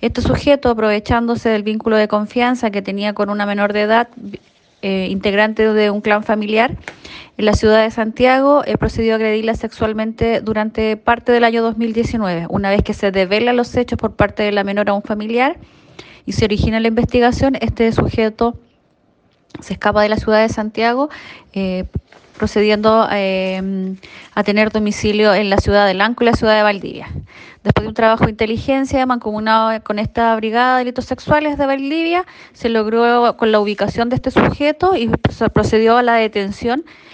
Este sujeto, aprovechándose del vínculo de confianza que tenía con una menor de edad, integrante de un clan familiar en la ciudad de Santiago, procedió a agredirla sexualmente durante parte del año 2019. Una vez que se develan los hechos por parte de la menor a un familiar y se origina la investigación, este sujeto se escapa de la ciudad de Santiago, eh, procediendo a tener domicilio en la ciudad de Lanco y la ciudad de Valdivia. Después de un trabajo de inteligencia mancomunado con esta brigada de delitos sexuales de Valdivia, se logró con la ubicación de este sujeto y se procedió a la detención